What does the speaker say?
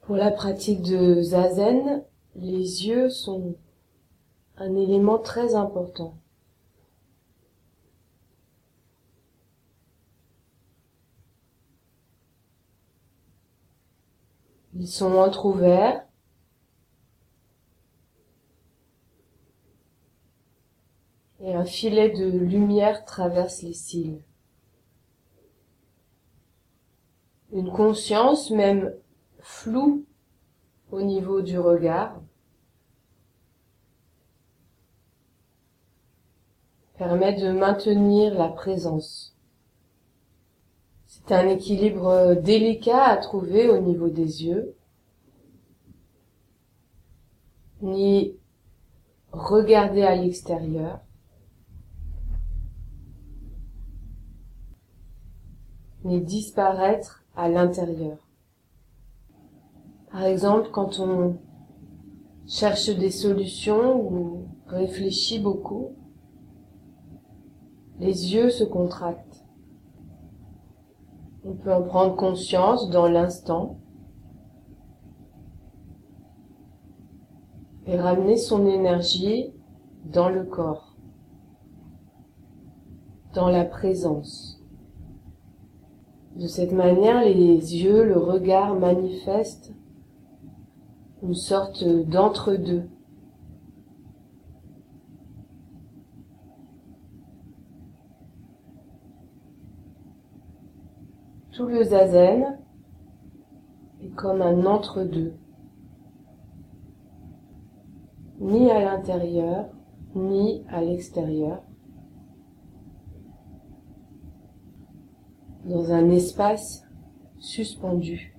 Pour la pratique de Zazen, les yeux sont un élément très important. Ils sont entrouverts et un filet de lumière traverse les cils. Une conscience, même floue au niveau du regard, permet de maintenir la présence. C'est un équilibre délicat à trouver au niveau des yeux. Ni regarder à l'extérieur, ni disparaître à l'intérieur. Par exemple, quand on cherche des solutions ou réfléchit beaucoup, les yeux se contractent. On peut en prendre conscience dans l'instant et ramener son énergie dans le corps, dans la présence. De cette manière, les yeux, le regard manifestent une sorte d'entre-deux. Tout le zazen est comme un entre-deux, ni à l'intérieur, ni à l'extérieur, dans un espace suspendu.